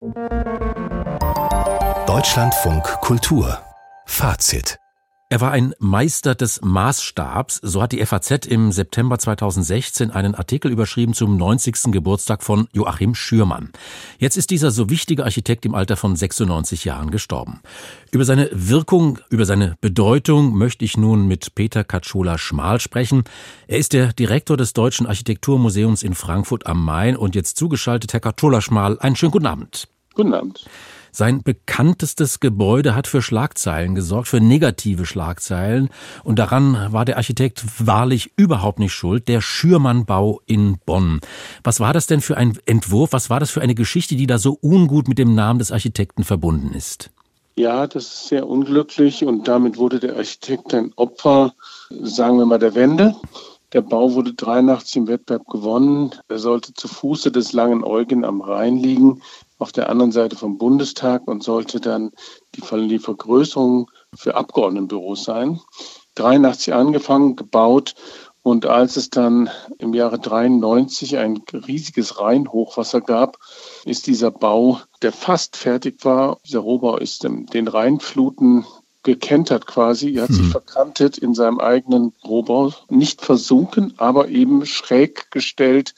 Deutschlandfunk Kultur Fazit. Er war ein Meister des Maßstabs, so hat die FAZ im September 2016 einen Artikel überschrieben zum 90. Geburtstag von Joachim Schürmann. Jetzt ist dieser so wichtige Architekt im Alter von 96 Jahren gestorben. Über seine Wirkung, über seine Bedeutung möchte ich nun mit Peter Katschola-Schmal sprechen. Er ist der Direktor des Deutschen Architekturmuseums in Frankfurt am Main und jetzt zugeschaltet. Herr Katschola-Schmal, einen schönen guten Abend. Guten Abend. Sein bekanntestes Gebäude hat für Schlagzeilen gesorgt, für negative Schlagzeilen. Und daran war der Architekt wahrlich überhaupt nicht schuld. Der Schürmann-Bau in Bonn. Was war das denn für ein Entwurf? Was war das für eine Geschichte, die da so ungut mit dem Namen des Architekten verbunden ist? Ja, das ist sehr unglücklich und damit wurde der Architekt ein Opfer, sagen wir mal, der Wende. Der Bau wurde 1983 im Wettbewerb gewonnen. Er sollte zu Fuße des Langen Eugen am Rhein liegen, auf der anderen Seite vom Bundestag, und sollte dann die Vergrößerung für Abgeordnetenbüros sein. 1983 angefangen, gebaut, und als es dann im Jahre 1993 ein riesiges Rheinhochwasser gab, ist dieser Bau, der fast fertig war, dieser Rohbau ist den Rheinfluten gekentert quasi. Er hat sich verkantet in seinem eigenen Rohbau, nicht versunken, aber eben schräg gestellt,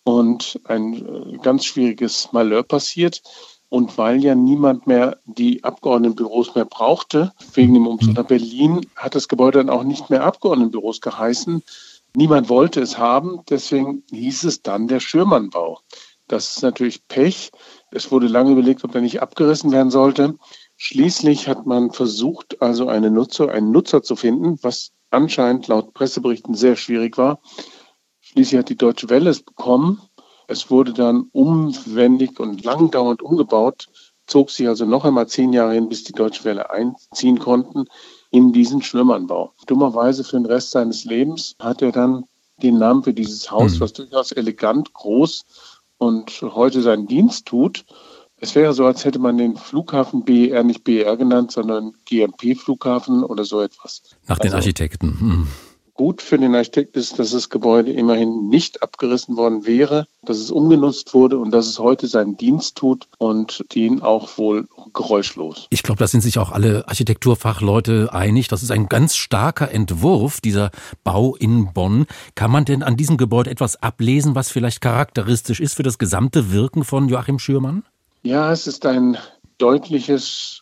und ein ganz schwieriges Malheur passiert. Und weil ja niemand mehr die Abgeordnetenbüros mehr brauchte, wegen dem Umzug nach Berlin, hat das Gebäude dann auch nicht mehr Abgeordnetenbüros geheißen. Niemand wollte es haben, deswegen hieß es dann der Schürmann-Bau. Das ist natürlich Pech. Es wurde lange überlegt, ob er nicht abgerissen werden sollte. Schließlich hat man versucht, also einen Nutzer zu finden, was anscheinend laut Presseberichten sehr schwierig war. Schließlich hat die Deutsche Welle es bekommen. Es wurde dann umwendig und langdauernd umgebaut, zog sich also noch einmal 10 Jahre hin, bis die Deutsche Welle einziehen konnten in diesen Schürmann-Bau. Dummerweise für den Rest seines Lebens hat er dann den Namen für dieses Haus, was durchaus elegant, groß und heute seinen Dienst tut. Es wäre so, als hätte man den Flughafen BER nicht BER genannt, sondern GMP-Flughafen oder so etwas. Nach den Architekten. Gut für den Architekt ist, dass das Gebäude immerhin nicht abgerissen worden wäre, dass es umgenutzt wurde und dass es heute seinen Dienst tut und den auch wohl geräuschlos. Ich glaube, da sind sich auch alle Architekturfachleute einig. Das ist ein ganz starker Entwurf, dieser Bau in Bonn. Kann man denn an diesem Gebäude etwas ablesen, was vielleicht charakteristisch ist für das gesamte Wirken von Joachim Schürmann? Ja, es ist ein deutliches,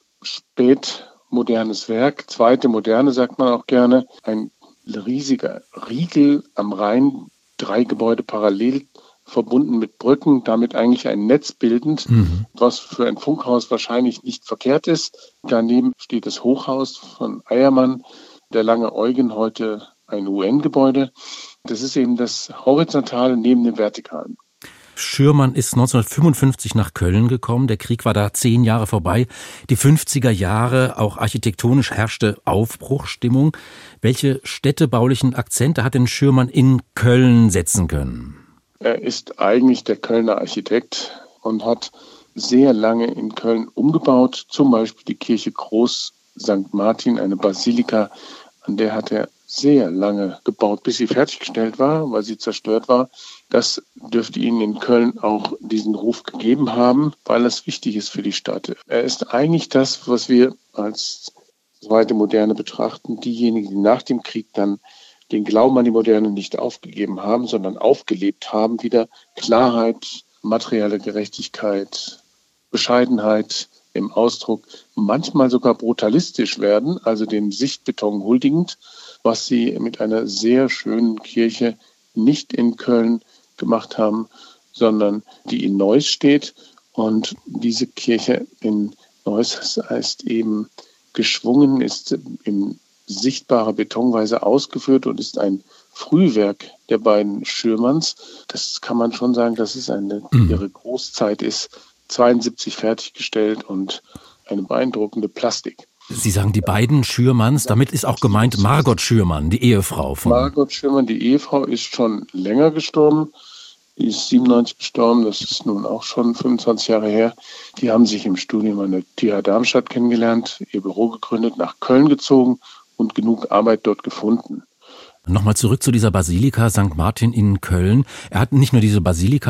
spätmodernes Werk. Zweite Moderne, sagt man auch gerne. Ein riesiger Riegel am Rhein, 3 Gebäude parallel, verbunden mit Brücken, damit eigentlich ein Netz bildend, was für ein Funkhaus wahrscheinlich nicht verkehrt ist. Daneben steht das Hochhaus von Eiermann, der Lange Eugen, heute ein UN-Gebäude. Das ist eben das Horizontale neben dem Vertikalen. Schürmann ist 1955 nach Köln gekommen. Der Krieg war da 10 Jahre vorbei. Die 50er Jahre, auch architektonisch herrschte Aufbruchsstimmung. Welche städtebaulichen Akzente hat denn Schürmann in Köln setzen können? Er ist eigentlich der Kölner Architekt und hat sehr lange in Köln umgebaut. Zum Beispiel die Kirche Groß St. Martin, eine Basilika, an der hat er sehr lange gebaut, bis sie fertiggestellt war, weil sie zerstört war. Das dürfte Ihnen in Köln auch diesen Ruf gegeben haben, weil es wichtig ist für die Stadt. Er ist eigentlich das, was wir als zweite Moderne betrachten, diejenigen, die nach dem Krieg dann den Glauben an die Moderne nicht aufgegeben haben, sondern aufgelebt haben, wieder Klarheit, materielle Gerechtigkeit, Bescheidenheit im Ausdruck, manchmal sogar brutalistisch werden, also dem Sichtbeton huldigend, was sie mit einer sehr schönen Kirche nicht in Köln gemacht haben, sondern die in Neuss steht. Und diese Kirche in Neuss heißt eben geschwungen, ist in sichtbarer Betonweise ausgeführt und ist ein Frühwerk der beiden Schürmanns. Das kann man schon sagen, dass es ihre Großzeit ist. 72 fertiggestellt und eine beeindruckende Plastik. Sie sagen die beiden Schürmanns, damit ist auch gemeint Margot Schürmann, die Ehefrau von... Margot Schürmann, die Ehefrau, ist schon länger gestorben. Die ist 97 gestorben, das ist nun auch schon 25 Jahre her. Die haben sich im Studium an der TH Darmstadt kennengelernt, ihr Büro gegründet, nach Köln gezogen und genug Arbeit dort gefunden. Nochmal zurück zu dieser Basilika St. Martin in Köln. Er hat nicht nur diese Basilika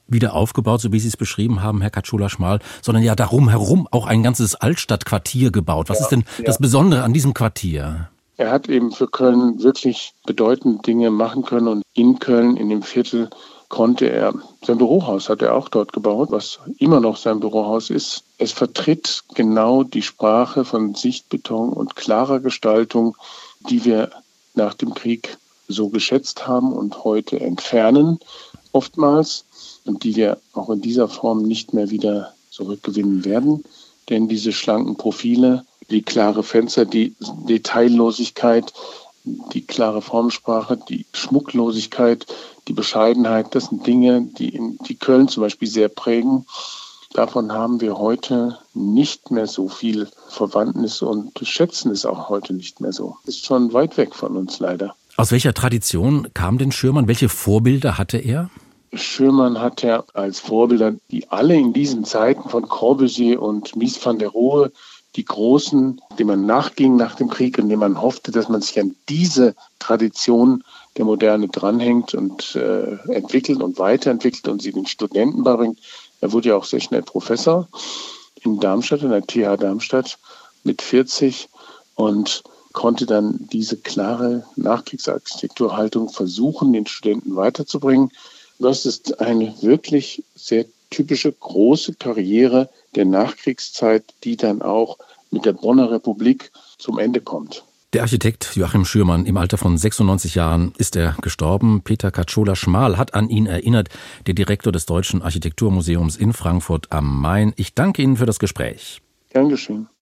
wieder aufgebaut, so wie Sie es beschrieben haben, Herr Katschola-Schmal, sondern ja darum herum auch ein ganzes Altstadtquartier gebaut. Was ist denn das Besondere an diesem Quartier? Er hat eben für Köln wirklich bedeutende Dinge machen können und in Köln, in dem Viertel, konnte er, sein Bürohaus hat er auch dort gebaut, was immer noch sein Bürohaus ist. Es vertritt genau die Sprache von Sichtbeton und klarer Gestaltung, die wir nach dem Krieg so geschätzt haben und heute entfernen, oftmals, und die wir auch in dieser Form nicht mehr wieder zurückgewinnen werden. Denn diese schlanken Profile, die klare Fenster, die Detaillosigkeit, die klare Formensprache, die Schmucklosigkeit, die Bescheidenheit, das sind Dinge, die Köln zum Beispiel sehr prägen. Davon haben wir heute nicht mehr so viel Verwandtnis und schätzen es auch heute nicht mehr so. Ist schon weit weg von uns leider. Aus welcher Tradition kam denn Schürmann? Welche Vorbilder hatte er? Schürmann hat ja als Vorbilder, die alle in diesen Zeiten von Corbusier und Mies van der Rohe, die Großen, denen man nachging nach dem Krieg und denen man hoffte, dass man sich an diese Tradition der Moderne dranhängt und entwickelt und weiterentwickelt und sie den Studenten beibringt. Er wurde ja auch sehr schnell Professor in Darmstadt, in der TH Darmstadt mit 40 und konnte dann diese klare Nachkriegsarchitekturhaltung versuchen, den Studenten weiterzubringen. Das ist eine wirklich sehr typische große Karriere der Nachkriegszeit, die dann auch mit der Bonner Republik zum Ende kommt. Der Architekt Joachim Schürmann, im Alter von 96 Jahren ist er gestorben. Peter Katschola-Schmal hat an ihn erinnert, der Direktor des Deutschen Architekturmuseums in Frankfurt am Main. Ich danke Ihnen für das Gespräch. Gern geschehen.